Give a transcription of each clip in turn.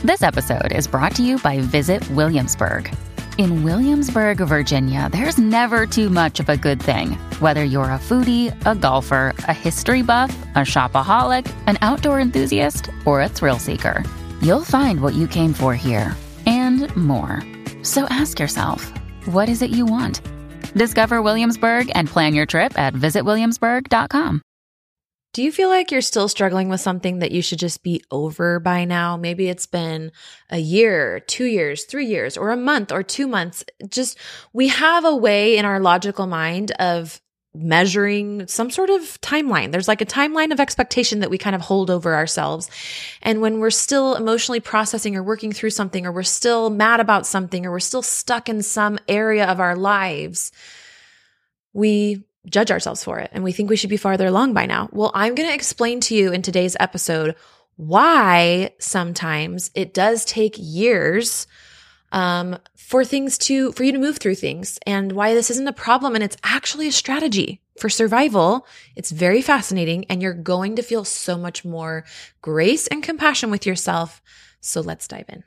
This episode is brought to you by Visit Williamsburg. In Williamsburg, Virginia, there's never too much of a good thing. Whether you're a foodie, a golfer, a history buff, a shopaholic, an outdoor enthusiast, or a thrill seeker, you'll find what you came for here and more. So ask yourself, what is it you want? Discover Williamsburg and plan your trip at visitwilliamsburg.com. Do you feel like you're still struggling with something that you should just be over by now? Maybe it's been a year, 2 years, 3 years, or a month or 2 months. Just, we have a way in our logical mind of measuring some sort of timeline. There's like a timeline of expectation that we kind of hold over ourselves. And when we're still emotionally processing or working through something, or we're still mad about something, or we're still stuck in some area of our lives, we judge ourselves for it and we think we should be farther along by now. Well, I'm going to explain to you in today's episode why sometimes it does take years for you to move through things, and why this isn't a problem and it's actually a strategy for survival. It's very fascinating, and you're going to feel so much more grace and compassion with yourself. So let's dive in.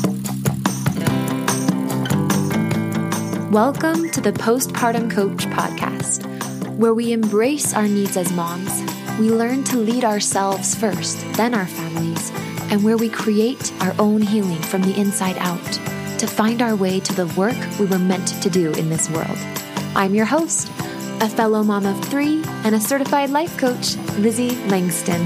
Welcome to the Postpartum Coach podcast, where we embrace our needs as moms. We learn to lead ourselves first, then our families, and where we create our own healing from the inside out to find our way to the work we were meant to do in this world. I'm your host, a fellow mom of 3 and a certified life coach, Lizzie Langston.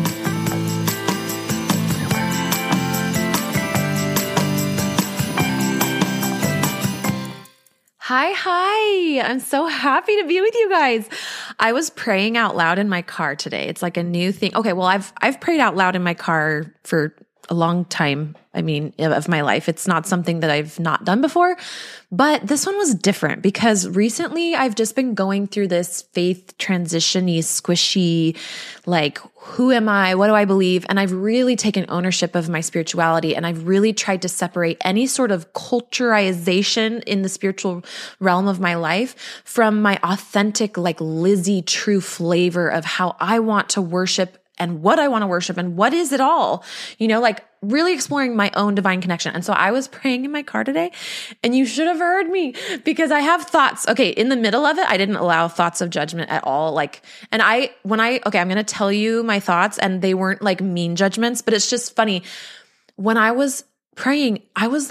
Hi. I'm so happy to be with you guys. I was praying out loud in my car today. It's like a new thing. Okay, well, I've prayed out loud in my car for a long time. I mean, of my life. It's not something that I've not done before, but this one was different because recently I've just been going through this faith transition-y, squishy, like, who am I? What do I believe? And I've really taken ownership of my spirituality, and I've really tried to separate any sort of culturization in the spiritual realm of my life from my authentic, like Lizzie true flavor of how I want to worship and what I want to worship and what is it all, like really exploring my own divine connection. And so I was praying in my car today, and you should have heard me because I have thoughts. Okay. In the middle of it, I didn't allow thoughts of judgment at all. I'm going to tell you my thoughts, and they weren't like mean judgments, but it's just funny. When I was praying, I was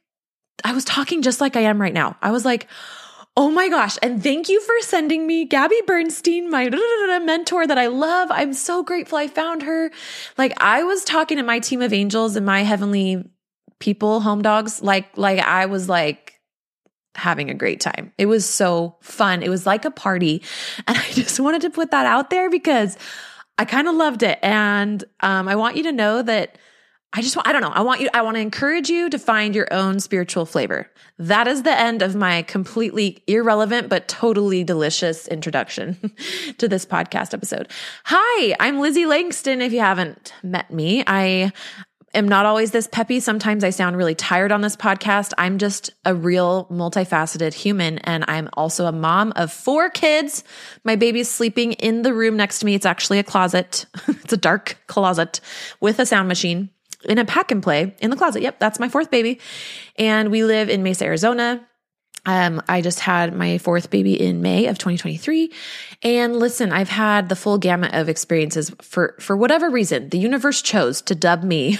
talking just like I am right now. I was like, oh my gosh. And thank you for sending me Gabby Bernstein, my mentor that I love. I'm so grateful I found her. Like, I was talking to my team of angels and my heavenly people, home dogs, like I was like having a great time. It was so fun. It was like a party. And I just wanted to put that out there because I kind of loved it. And I want you to know that I want to encourage you to find your own spiritual flavor. That is the end of my completely irrelevant but totally delicious introduction to this podcast episode. Hi, I'm Lizzie Langston. If you haven't met me, I am not always this peppy. Sometimes I sound really tired on this podcast. I'm just a real multifaceted human, and I'm also a mom of 4 kids. My baby's sleeping in the room next to me. It's actually a closet. It's a dark closet with a sound machine. In a pack and play in the closet. Yep, that's my 4th baby. And we live in Mesa, Arizona. I just had my 4th baby in May of 2023. And listen, I've had the full gamut of experiences. For whatever reason, the universe chose to dub me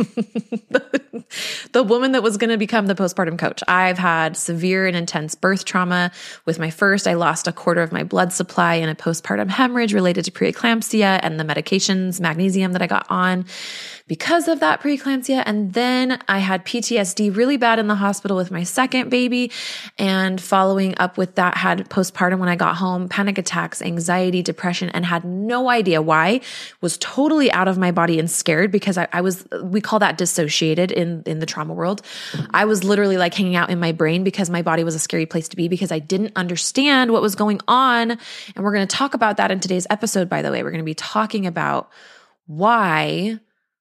the woman that was going to become the postpartum coach. I've had severe and intense birth trauma. With my first, I lost 1/4 of my blood supply in a postpartum hemorrhage related to preeclampsia and the medications, magnesium that I got on because of that preeclampsia. And then I had PTSD really bad in the hospital with my 2nd baby. And following up with that, had postpartum when I got home, panic attacks, anxiety, depression, and had no idea why. Was totally out of my body and scared because we call that dissociated in the trauma world. I was literally like hanging out in my brain because my body was a scary place to be because I didn't understand what was going on. And we're going to talk about that in today's episode, by the way. We're going to be talking about why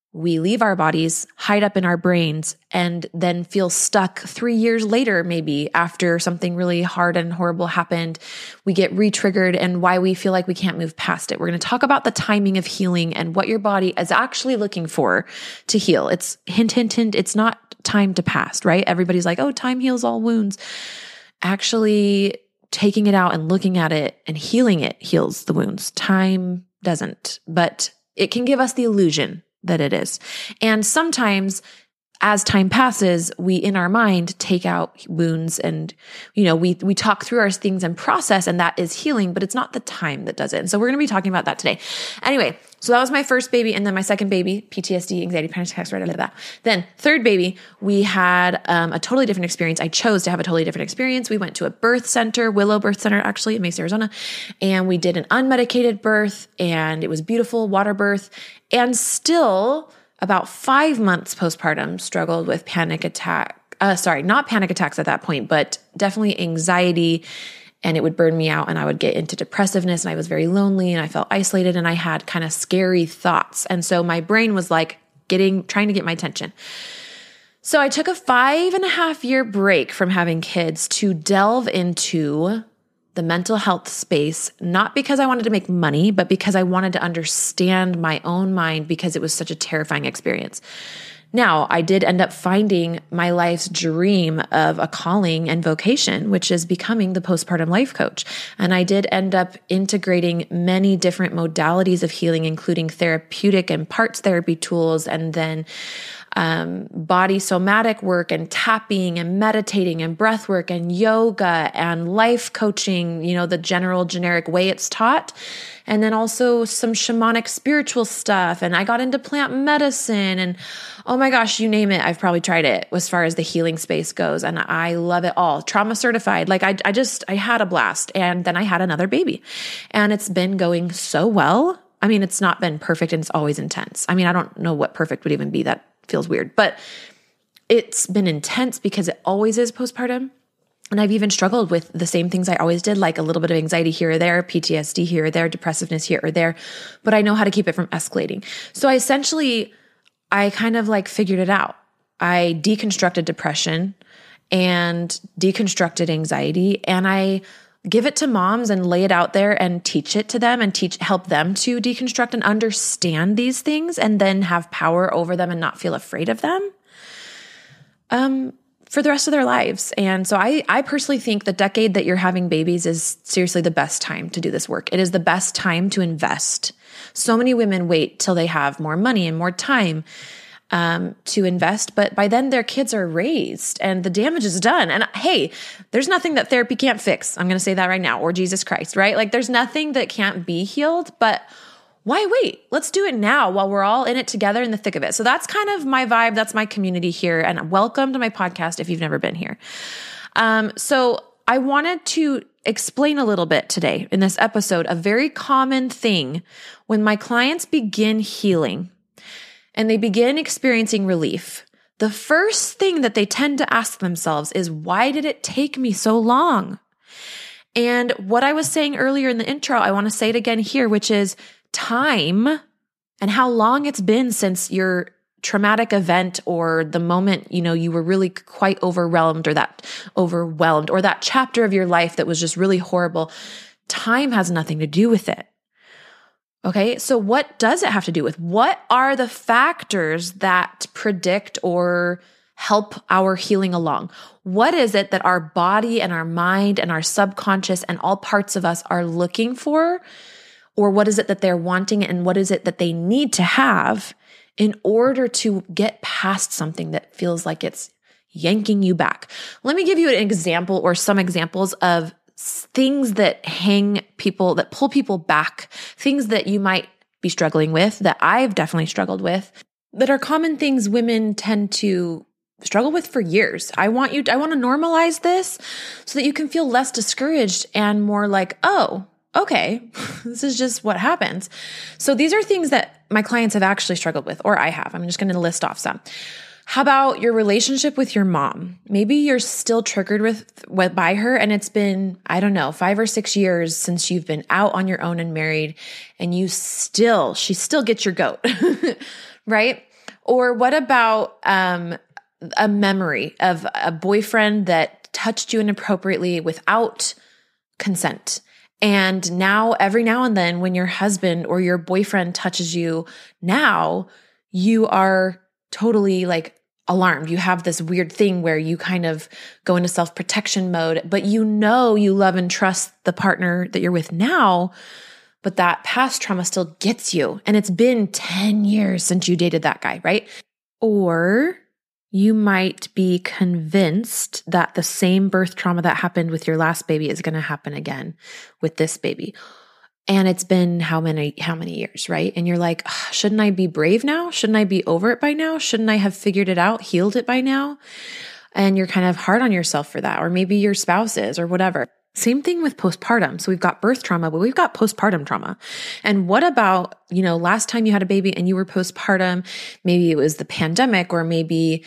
we leave our bodies, hide up in our brains, and then feel stuck 3 years later, maybe after something really hard and horrible happened. We get re-triggered and why we feel like we can't move past it. We're going to talk about the timing of healing and what your body is actually looking for to heal. It's hint, hint, hint. It's not time to past, right? Everybody's like, oh, time heals all wounds. Actually, taking it out and looking at it and healing it heals the wounds. Time doesn't, but it can give us the illusion that it is. And sometimes as time passes, we in our mind take out wounds and, we talk through our things and process, and that is healing, but it's not the time that does it. And so we're going to be talking about that today. Anyway, so that was my first baby. And then my second baby, PTSD, anxiety, panic attacks, right, that. Then third baby, we had a totally different experience. I chose to have a totally different experience. We went to a birth center, Willow Birth Center, actually in Mesa, Arizona. And we did an unmedicated birth, and it was beautiful, water birth. And still about 5 months postpartum struggled with not panic attacks at that point, but definitely anxiety, and it would burn me out, and I would get into depressiveness, and I was very lonely, and I felt isolated, and I had kind of scary thoughts. And so my brain was like trying to get my attention. So I took a 5.5-year break from having kids to delve into the mental health space, not because I wanted to make money, but because I wanted to understand my own mind, because it was such a terrifying experience. Now, I did end up finding my life's dream of a calling and vocation, which is becoming the postpartum life coach. And I did end up integrating many different modalities of healing, including therapeutic and parts therapy tools, and then body somatic work and tapping and meditating and breath work and yoga and life coaching, the generic way it's taught. And then also some shamanic spiritual stuff. And I got into plant medicine, and oh my gosh, you name it, I've probably tried it as far as the healing space goes. And I love it all. Trauma certified. Like I had a blast. And then I had another baby, and it's been going so well. I mean, it's not been perfect, and it's always intense. I mean, I don't know what perfect would even be. That feels weird, but it's been intense because it always is postpartum. And I've even struggled with the same things I always did, like a little bit of anxiety here or there, PTSD here or there, depressiveness here or there, but I know how to keep it from escalating. So I kind of like figured it out. I deconstructed depression and deconstructed anxiety, and I give it to moms and lay it out there and teach it to them and help them to deconstruct and understand these things, and then have power over them and not feel afraid of them for the rest of their lives. And so I personally think the decade that you're having babies is seriously the best time to do this work. It is the best time to invest. So many women wait till they have more money and more time to invest, but by then their kids are raised and the damage is done. And hey, there's nothing that therapy can't fix. I'm going to say that right now, or Jesus Christ, right? Like there's nothing that can't be healed, but why wait? Let's do it now while we're all in it together in the thick of it. So that's kind of my vibe. That's my community here. And welcome to my podcast if you've never been here. So I wanted to explain a little bit today in this episode, a very common thing when my clients begin healing and they begin experiencing relief. The first thing that they tend to ask themselves is, why did it take me so long? And what I was saying earlier in the intro, I want to say it again here, which is time and how long it's been since your traumatic event or the moment, you were really quite overwhelmed or that chapter of your life that was just really horrible. Time has nothing to do with it. Okay, so what does it have to do with? What are the factors that predict or help our healing along? What is it that our body and our mind and our subconscious and all parts of us are looking for? Or what is it that they're wanting, and what is it that they need to have in order to get past something that feels like it's yanking you back? Let me give you an example or some examples of things that pull people back, things that you might be struggling with, that I've definitely struggled with, that are common things women tend to struggle with for years. I want to normalize this so that you can feel less discouraged and more like, oh, okay, this is just what happens. So these are things that my clients have actually struggled with, or I have. I'm just going to list off some. How about your relationship with your mom? Maybe you're still triggered by her, and it's been, 5 or 6 years since you've been out on your own and married, and she still gets your goat, right? Or what about a memory of a boyfriend that touched you inappropriately without consent? And now, every now and then, when your husband or your boyfriend touches you, now you are totally like alarmed. You have this weird thing where you kind of go into self-protection mode, but you know you love and trust the partner that you're with now, but that past trauma still gets you. And it's been 10 years since you dated that guy, right? Or you might be convinced that the same birth trauma that happened with your last baby is going to happen again with this baby. And it's been how many years, right? And you're like, shouldn't I be brave now? Shouldn't I be over it by now? Shouldn't I have figured it out, healed it by now? And you're kind of hard on yourself for that. Or maybe your spouse is, or whatever. Same thing with postpartum. So we've got birth trauma, but we've got postpartum trauma. And what about, last time you had a baby and you were postpartum, maybe it was the pandemic, or maybe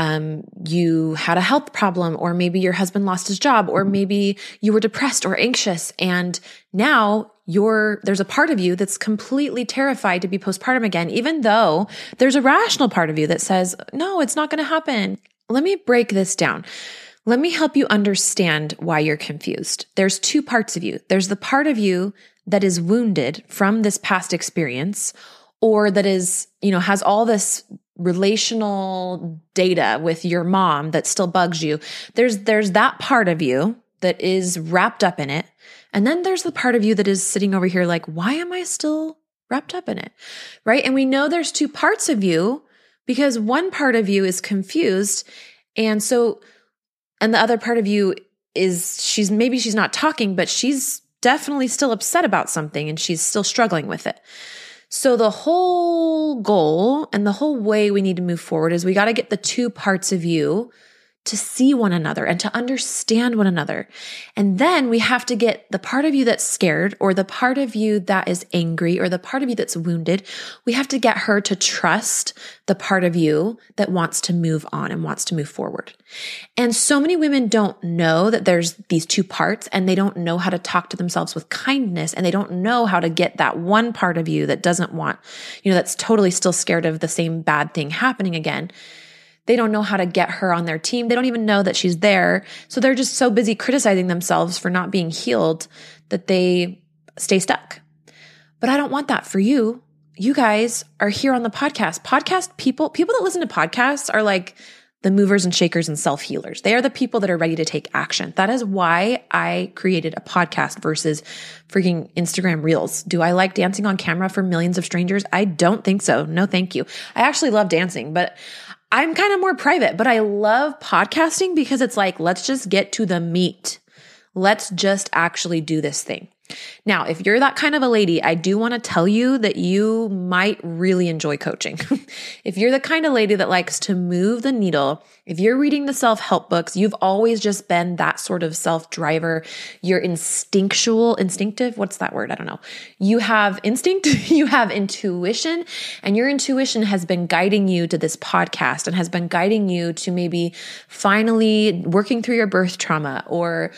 you had a health problem, or maybe your husband lost his job, or maybe you were depressed or anxious. And now there's a part of you that's completely terrified to be postpartum again, even though there's a rational part of you that says, no, it's not going to happen. Let me break this down. Let me help you understand why you're confused. There's two parts of you. There's the part of you that is wounded from this past experience, or that is, has all this relational data with your mom that still bugs you. There's that part of you that is wrapped up in it. And then there's the part of you that is sitting over here like, why am I still wrapped up in it? Right? And we know there's two parts of you because one part of you is confused. And the other part of you is she's not talking, but she's definitely still upset about something and she's still struggling with it. So the whole goal and the whole way we need to move forward is we got to get the two parts of you to see one another and to understand one another. And then we have to get the part of you that's scared, or the part of you that is angry, or the part of you that's wounded. We have to get her to trust the part of you that wants to move on and wants to move forward. And so many women don't know that there's these two parts, and they don't know how to talk to themselves with kindness, and they don't know how to get that one part of you that doesn't want, that's totally still scared of the same bad thing happening again. They don't know how to get her on their team. They don't even know that she's there. So they're just so busy criticizing themselves for not being healed that they stay stuck. But I don't want that for you. You guys are here on the podcast. People that listen to podcasts are like the movers and shakers and self-healers. They are the people that are ready to take action. That is why I created a podcast versus freaking Instagram Reels. Do I like dancing on camera for millions of strangers? I don't think so. No, thank you. I actually love dancing, but I'm kind of more private, but I love podcasting because it's like, let's just get to the meat. Let's just actually do this thing. Now, if you're that kind of a lady, I do want to tell you that you might really enjoy coaching. If you're the kind of lady that likes to move the needle, if you're reading the self-help books, you've always just been that sort of self-driver. You're instinctive. What's that word? I don't know. You have instinct, you have intuition, and your intuition has been guiding you to this podcast and has been guiding you to maybe finally working through your birth trauma, or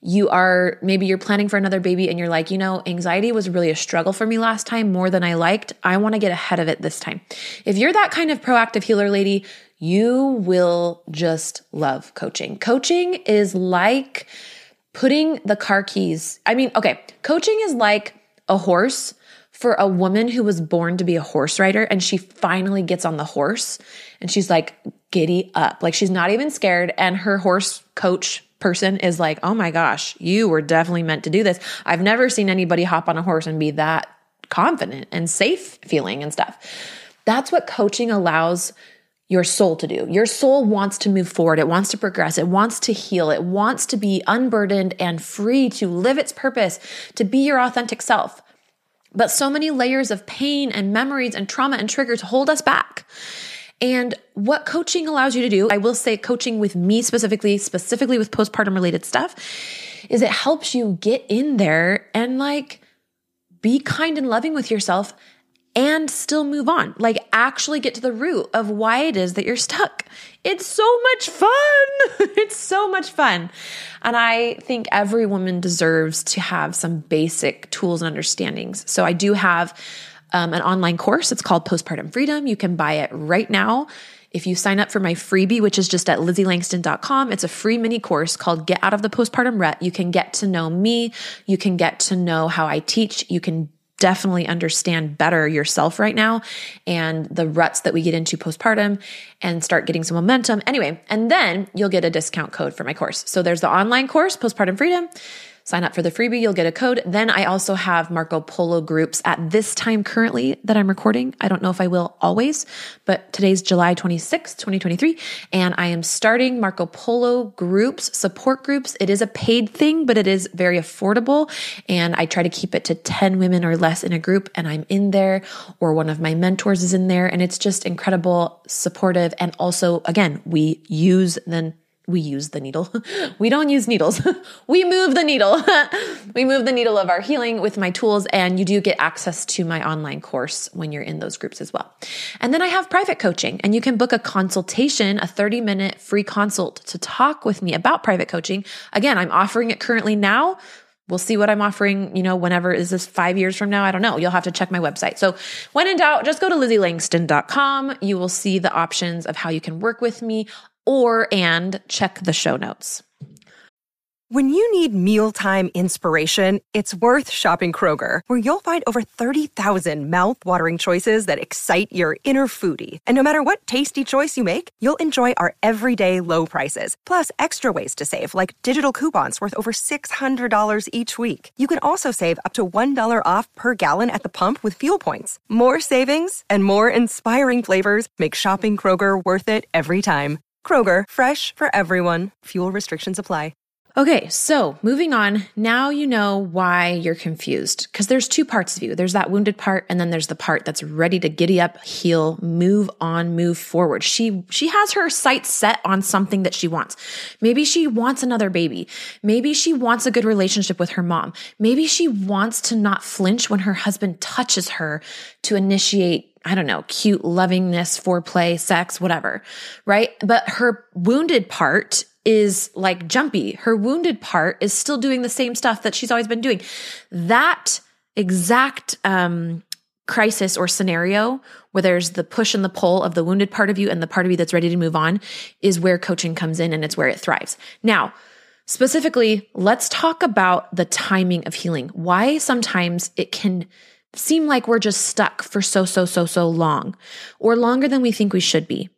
maybe you're planning for another baby and you're like, anxiety was really a struggle for me last time, more than I liked. I want to get ahead of it this time. If you're that kind of proactive healer lady, you will just love coaching. Coaching is like putting the car keys. Coaching is like a horse for a woman who was born to be a horse rider, and she finally gets on the horse and she's like, giddy up. Like, she's not even scared. And her horse coach person is like, oh my gosh, you were definitely meant to do this. I've never seen anybody hop on a horse and be that confident and safe feeling and stuff. That's what coaching allows your soul to do. Your soul wants to move forward. It wants to progress. It wants to heal. It wants to be unburdened and free to live its purpose, to be your authentic self. But so many layers of pain and memories and trauma and triggers hold us back. And what coaching allows you to do, I will say coaching with me specifically with postpartum related stuff, is it helps you get in there and be kind and loving with yourself and still move on. Actually get to the root of why it is that you're stuck. It's so much fun. It's so much fun. And I think every woman deserves to have some basic tools and understandings. So I do have an online course. It's called Postpartum Freedom. You can buy it right now. If you sign up for my freebie, which is just at LizzieLangston.com, it's a free mini course called Get Out of the Postpartum Rut. You can get to know me. You can get to know how I teach. You can definitely understand better yourself right now and the ruts that we get into postpartum and start getting some momentum. Anyway, and then you'll get a discount code for my course. So there's the online course, Postpartum Freedom. Sign up for the freebie, you'll get a code. Then I also have Marco Polo groups at this time currently that I'm recording. I don't know if I will always, but today's July 26th, 2023. And I am starting Marco Polo groups, support groups. It is a paid thing, but it is very affordable. And I try to keep it to 10 women or less in a group. And I'm in there, or one of my mentors is in there. And it's just incredible, supportive. And also, again, we use the needle. We don't use needles. We move the needle. We move the needle of our healing with my tools, and you do get access to my online course when you're in those groups as well. And then I have private coaching, and you can book a consultation, a 30-minute free consult to talk with me about private coaching. Again, I'm offering it currently now. We'll see what I'm offering, whenever. Is this 5 years from now? I don't know. You'll have to check my website. So when in doubt, just go to LizzieLangston.com. You will see the options of how you can work with me, and check the show notes. When you need mealtime inspiration, it's worth shopping Kroger, where you'll find over 30,000 mouth-watering choices that excite your inner foodie. And no matter what tasty choice you make, you'll enjoy our everyday low prices, plus extra ways to save, like digital coupons worth over $600 each week. You can also save up to $1 off per gallon at the pump with fuel points. More savings and more inspiring flavors make shopping Kroger worth it every time. Kroger, fresh for everyone. Fuel restrictions apply. Okay, so moving on. Now you know why you're confused, because there's two parts of you. There's that wounded part, and then there's the part that's ready to giddy up, heal, move on, move forward. She has her sights set on something that she wants. Maybe she wants another baby. Maybe she wants a good relationship with her mom. Maybe she wants to not flinch when her husband touches her to initiate, I don't know, cute lovingness, foreplay, sex, whatever, right? But her wounded part is like jumpy. Her wounded part is still doing the same stuff that she's always been doing. That exact crisis or scenario where there's the push and the pull of the wounded part of you and the part of you that's ready to move on is where coaching comes in, and it's where it thrives. Now, specifically, let's talk about the timing of healing. Why sometimes it can seem like we're just stuck for so long, or longer than we think we should be.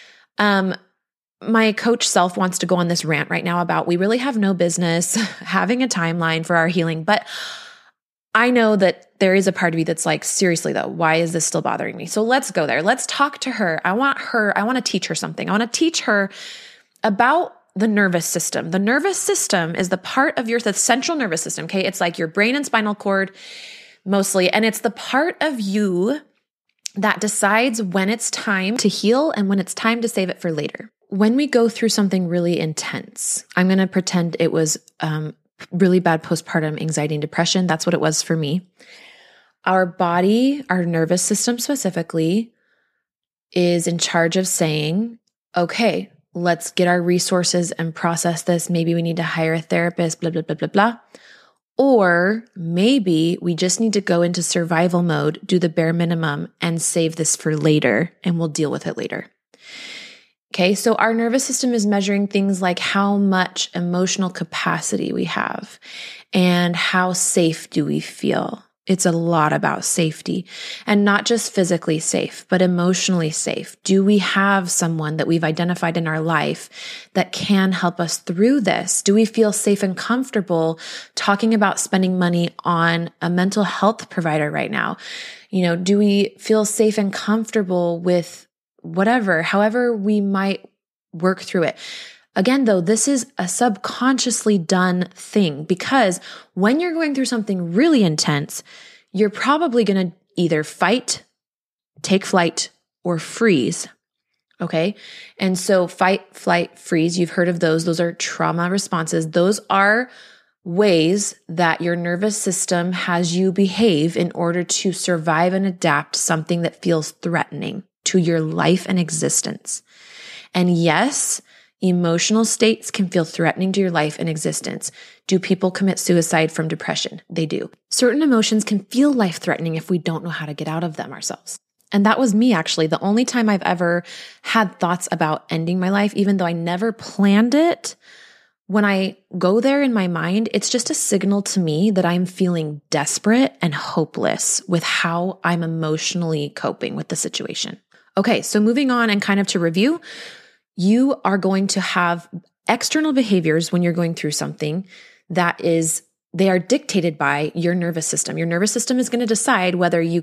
My coach self wants to go on this rant right now about we really have no business having a timeline for our healing. But I know that there is a part of you that's like, seriously though, why is this still bothering me? So let's go there. Let's talk to her. I want to teach her something. I want to teach her about the nervous system. The nervous system is the part of the central nervous system. Okay. It's like your brain and spinal cord mostly. And it's the part of you that decides when it's time to heal and when it's time to save it for later. When we go through something really intense, I'm going to pretend it was really bad postpartum anxiety and depression. That's what it was for me. Our body, our nervous system specifically, is in charge of saying, okay, let's get our resources and process this. Maybe we need to hire a therapist, blah, blah, blah, blah, blah. Or maybe we just need to go into survival mode, do the bare minimum, and save this for later, and we'll deal with it later. Okay, so our nervous system is measuring things like how much emotional capacity we have and how safe do we feel. It's a lot about safety, and not just physically safe, but emotionally safe. Do we have someone that we've identified in our life that can help us through this? Do we feel safe and comfortable talking about spending money on a mental health provider right now? Do we feel safe and comfortable with whatever, however we might work through it? Again, though, this is a subconsciously done thing, because when you're going through something really intense, you're probably going to either fight, take flight, or freeze. Okay. And so fight, flight, freeze, you've heard of those. Those are trauma responses. Those are ways that your nervous system has you behave in order to survive and adapt something that feels threatening to your life and existence. And yes, Emotional states can feel threatening to your life and existence. Do people commit suicide from depression? They do. Certain emotions can feel life-threatening if we don't know how to get out of them ourselves. And that was me, actually. The only time I've ever had thoughts about ending my life, even though I never planned it, when I go there in my mind, it's just a signal to me that I'm feeling desperate and hopeless with how I'm emotionally coping with the situation. Okay, so moving on and kind of to review, you are going to have external behaviors when you're going through something they are dictated by your nervous system. Your nervous system is going to decide whether you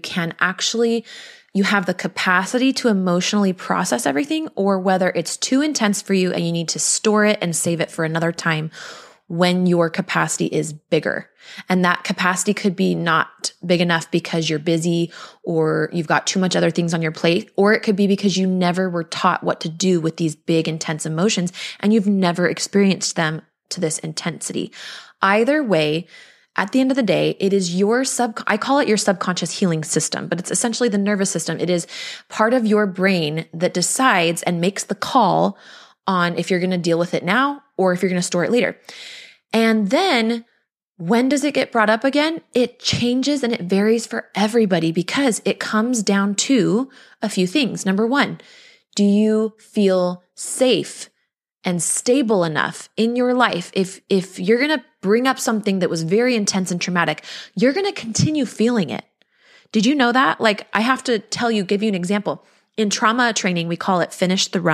have the capacity to emotionally process everything, or whether it's too intense for you and you need to store it and save it for another time when your capacity is bigger. And that capacity could be not big enough because you're busy or you've got too much other things on your plate, or it could be because you never were taught what to do with these big, intense emotions and you've never experienced them to this intensity. Either way, at the end of the day, it is I call it your subconscious healing system, but it's essentially the nervous system. It is part of your brain that decides and makes the call on if you're going to deal with it now or if you're going to store it later. And then when does it get brought up again? It changes and it varies for everybody because it comes down to a few things. Number one, do you feel safe and stable enough in your life? If you're going to bring up something that was very intense and traumatic, you're going to continue feeling it. Did you know that? Like, I have to give you an example. In trauma training, we call it finishing the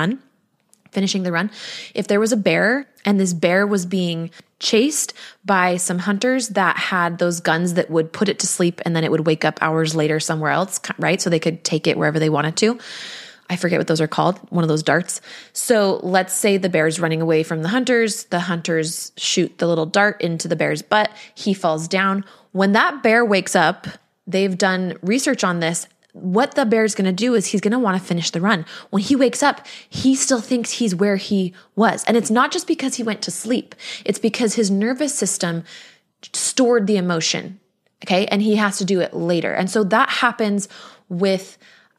run. If there was a bear and this bear was being chased by some hunters that had those guns that would put it to sleep and then it would wake up hours later somewhere else, right? So they could take it wherever they wanted to. I forget what those are called, one of those darts. So let's say the bear's running away from the hunters shoot the little dart into the bear's butt. He falls down. When that bear wakes up, they've done research on this. What the bear's going to do is he's going to want to finish the run. When he wakes up, he still thinks he's where he was. And it's not just because he went to sleep. It's because his nervous system stored the emotion. Okay. And he has to do it later. And so that happens with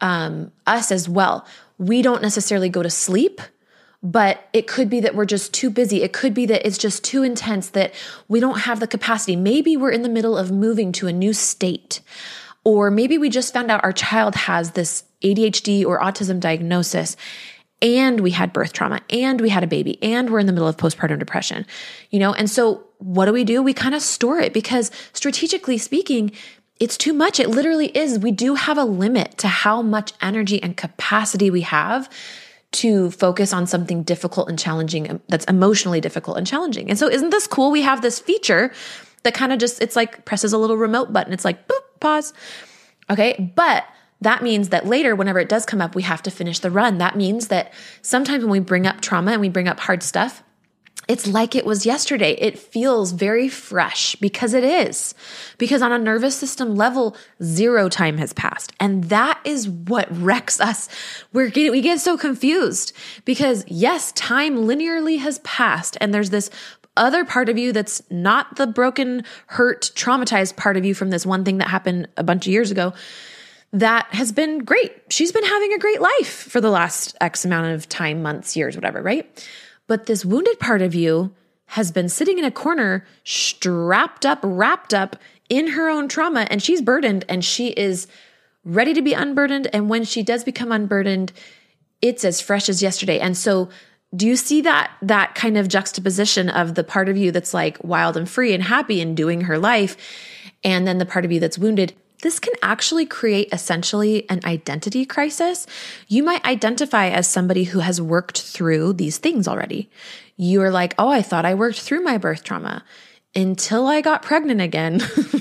us as well. We don't necessarily go to sleep, but it could be that we're just too busy. It could be that it's just too intense that we don't have the capacity. Maybe we're in the middle of moving to a new state. Or maybe we just found out our child has this ADHD or autism diagnosis, and we had birth trauma, and we had a baby, and we're in the middle of postpartum depression, And so what do? We kind of store it because strategically speaking, it's too much. It literally is. We do have a limit to how much energy and capacity we have to focus on something difficult and challenging, that's emotionally difficult and challenging. And so isn't this cool? We have this feature that kind of it's like presses a little remote button. It's like, boop, pause. Okay. But that means that later, whenever it does come up, we have to finish the run. That means that sometimes when we bring up trauma and we bring up hard stuff, it's like it was yesterday. It feels very fresh because it is. Because on a nervous system level, 0 time has passed. And that is what wrecks us. We get so confused because yes, time linearly has passed and there's this other part of you that's not the broken, hurt, traumatized part of you from this one thing that happened a bunch of years ago that has been great. She's been having a great life for the last X amount of time, months, years, whatever, right? But this wounded part of you has been sitting in a corner, strapped up, wrapped up in her own trauma, and she's burdened and she is ready to be unburdened. And when she does become unburdened, it's as fresh as yesterday. And so do you see that kind of juxtaposition of the part of you that's like wild and free and happy and doing her life, and then the part of you that's wounded? This can actually create essentially an identity crisis. You might identify as somebody who has worked through these things already. You're like, oh, I thought I worked through my birth trauma until I got pregnant again.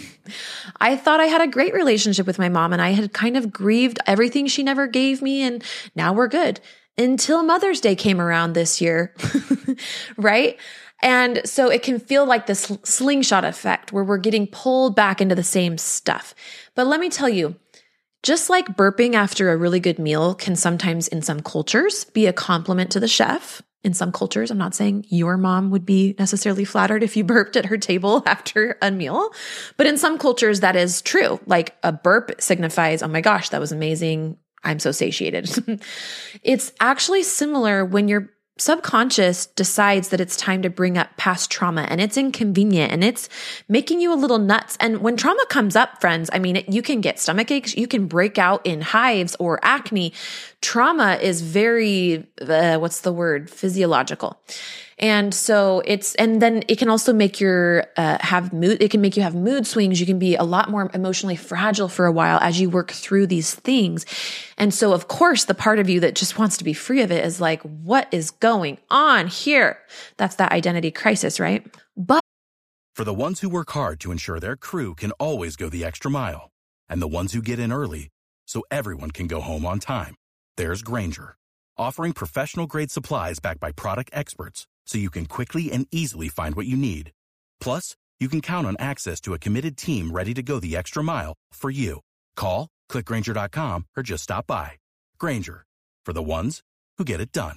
I thought I had a great relationship with my mom and I had kind of grieved everything she never gave me, and now we're good. Until Mother's Day came around this year, right? And so it can feel like this slingshot effect where we're getting pulled back into the same stuff. But let me tell you, just like burping after a really good meal can sometimes in some cultures be a compliment to the chef. In some cultures, I'm not saying your mom would be necessarily flattered if you burped at her table after a meal, but in some cultures that is true. Like a burp signifies, oh my gosh, that was amazing. I'm so satiated. It's actually similar when you're subconscious decides that it's time to bring up past trauma, and it's inconvenient and it's making you a little nuts. And when trauma comes up, friends, I mean, you can get stomach aches, you can break out in hives or acne. Trauma is very, physiological. And so and then it can also make it can make you have mood swings. You can be a lot more emotionally fragile for a while as you work through these things. And so, of course, the part of you that just wants to be free of it is like, what is going on here? That's that identity crisis, right? But for the ones who work hard to ensure their crew can always go the extra mile, and the ones who get in early so everyone can go home on time, there's Grainger, offering professional-grade supplies backed by product experts so you can quickly and easily find what you need. Plus, you can count on access to a committed team ready to go the extra mile for you. Call, click Grainger.com, or just stop by. Grainger, for the ones who get it done.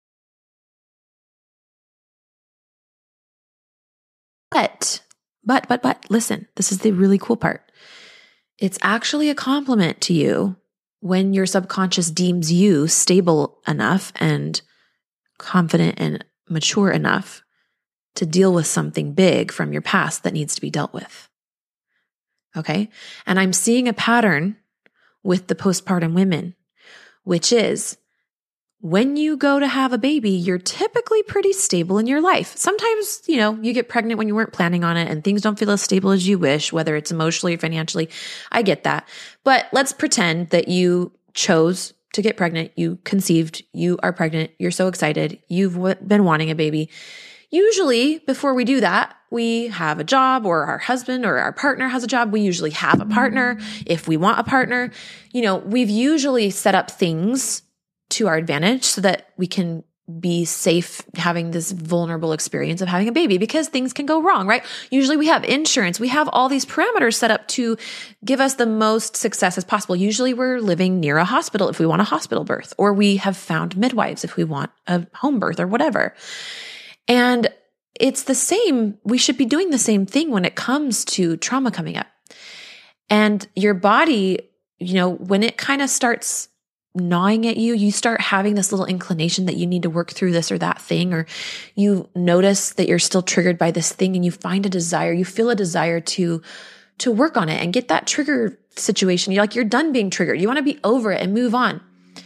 But, listen, this is the really cool part. It's actually a compliment to you when your subconscious deems you stable enough and confident and mature enough to deal with something big from your past that needs to be dealt with. Okay? And I'm seeing a pattern with the postpartum women, which is when you go to have a baby, you're typically pretty stable in your life. Sometimes, you get pregnant when you weren't planning on it and things don't feel as stable as you wish, whether it's emotionally or financially. I get that. But let's pretend that you chose to get pregnant, you conceived, you are pregnant, you're so excited, you've been wanting a baby. Usually, before we do that, we have a job, or our husband or our partner has a job. We usually have a partner if we want a partner. We've usually set up things to our advantage so that we can be safe having this vulnerable experience of having a baby, because things can go wrong, right? Usually we have insurance. We have all these parameters set up to give us the most success as possible. Usually we're living near a hospital if we want a hospital birth, or we have found midwives if we want a home birth or whatever. And it's the same. We should be doing the same thing when it comes to trauma coming up. And your body, when it kind of starts gnawing at you, you start having this little inclination that you need to work through this or that thing, or you notice that you're still triggered by this thing and you find you feel a desire to work on it and get that trigger situation. You're done being triggered. You want to be over it and move on.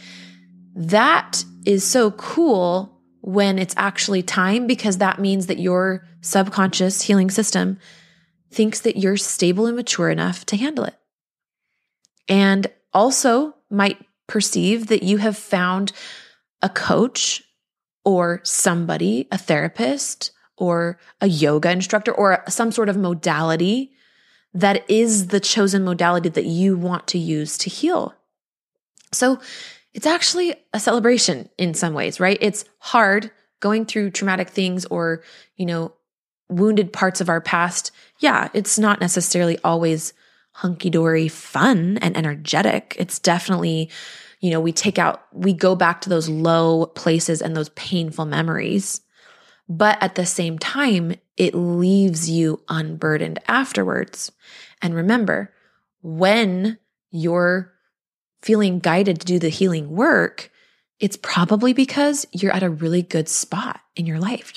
That is so cool when it's actually time, because that means that your subconscious healing system thinks that you're stable and mature enough to handle it. And also might perceive that you have found a coach or somebody, a therapist or a yoga instructor or some sort of modality that is the chosen modality that you want to use to heal. So it's actually a celebration in some ways, right? It's hard going through traumatic things or, wounded parts of our past. Yeah, it's not necessarily always hunky-dory fun and energetic. It's definitely, we go back to those low places and those painful memories. But at the same time, it leaves you unburdened afterwards. And remember, when you're feeling guided to do the healing work, it's probably because you're at a really good spot in your life.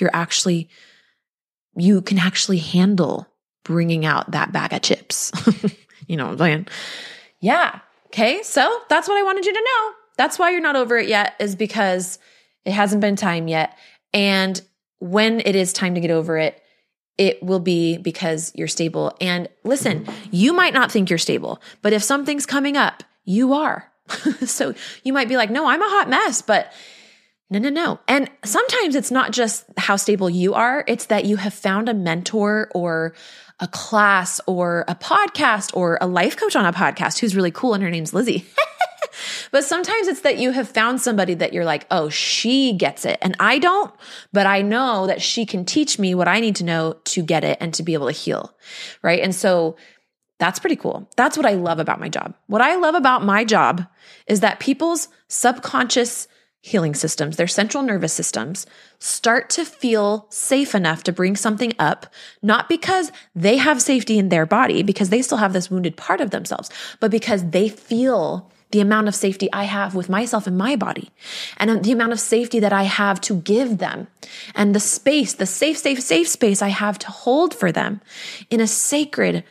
You can actually handle bringing out that bag of chips. You know what I'm saying? Yeah. Okay. So that's what I wanted you to know. That's why you're not over it yet, is because it hasn't been time yet. And when it is time to get over it, it will be because you're stable. And listen, you might not think you're stable, but if something's coming up, you are. So you might be like, no, I'm a hot mess, but no. And sometimes it's not just how stable you are. It's that you have found a mentor or a class or a podcast or a life coach on a podcast who's really cool, and her name's Lizzie. But sometimes it's that you have found somebody that you're like, oh, she gets it. And I don't, but I know that she can teach me what I need to know to get it and to be able to heal. Right. And so that's pretty cool. That's what I love about my job. What I love about my job is that people's subconscious healing systems, their central nervous systems, start to feel safe enough to bring something up, not because they have safety in their body, because they still have this wounded part of themselves, but because they feel the amount of safety I have with myself and my body, and the amount of safety that I have to give them, and the space, the safe space I have to hold for them in a sacred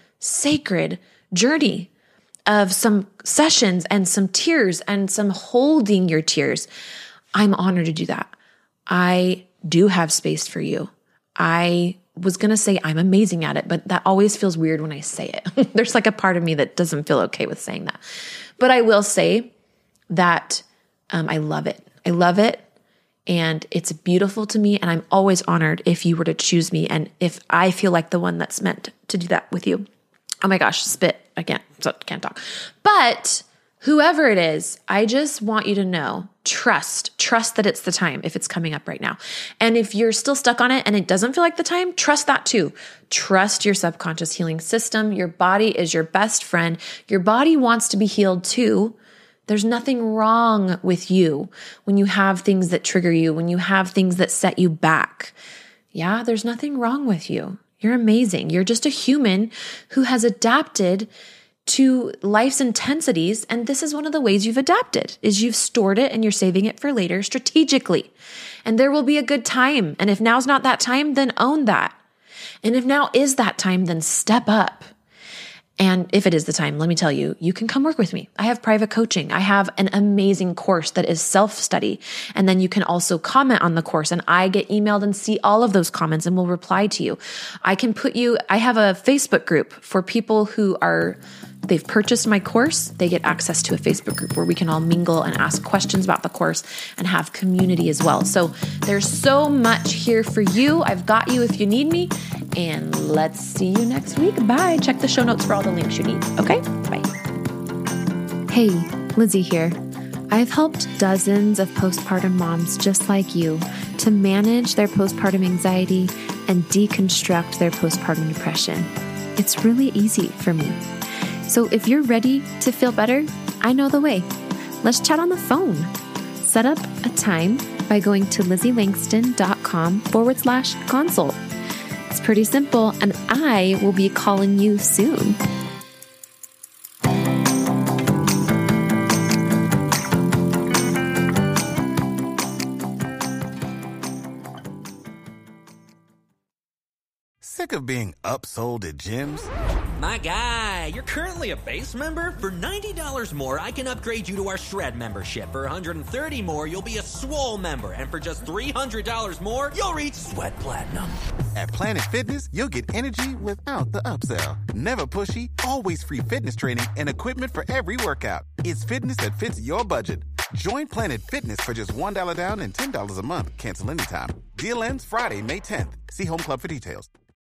journey of some sessions and some tears and some holding your tears. I'm honored to do that. I do have space for you. I was going to say I'm amazing at it, but that always feels weird when I say it. There's like a part of me that doesn't feel okay with saying that. But I will say that I love it. I love it. And it's beautiful to me. And I'm always honored if you were to choose me and if I feel like the one that's meant to do that with you. Oh my gosh, spit. I can't talk. But whoever it is, I just want you to know, trust that it's the time if it's coming up right now. And if you're still stuck on it and it doesn't feel like the time, trust that too. Trust your subconscious healing system. Your body is your best friend. Your body wants to be healed too. There's nothing wrong with you when you have things that trigger you, when you have things that set you back. Yeah, there's nothing wrong with you. You're amazing. You're just a human who has adapted to life's intensities. And this is one of the ways you've adapted, is you've stored it and you're saving it for later strategically. And there will be a good time. And if now's not that time, then own that. And if now is that time, then step up. And if it is the time, let me tell you, you can come work with me. I have private coaching. I have an amazing course that is self-study. And then you can also comment on the course and I get emailed and see all of those comments and will reply to you. I have a Facebook group for people who they've purchased my course. They get access to a Facebook group where we can all mingle and ask questions about the course and have community as well. So there's so much here for you. I've got you if you need me. And let's see you next week. Bye. Check the show notes for all the links you need. Okay? Bye. Hey, Lizzie here. I've helped dozens of postpartum moms just like you to manage their postpartum anxiety and deconstruct their postpartum depression. It's really easy for me. So if you're ready to feel better, I know the way. Let's chat on the phone. Set up a time by going to LizzieLangston.com/consult. It's pretty simple, and I will be calling you soon. Sick of being upsold at gyms? My guy, you're currently a base member? For $90 more, I can upgrade you to our Shred membership. For $130 more, you'll be a Swole member. And for just $300 more, you'll reach Sweat Platinum. At Planet Fitness, you'll get energy without the upsell. Never pushy, always free fitness training and equipment for every workout. It's fitness that fits your budget. Join Planet Fitness for just $1 down and $10 a month. Cancel anytime. Deal ends Friday, May 10th. See Home Club for details.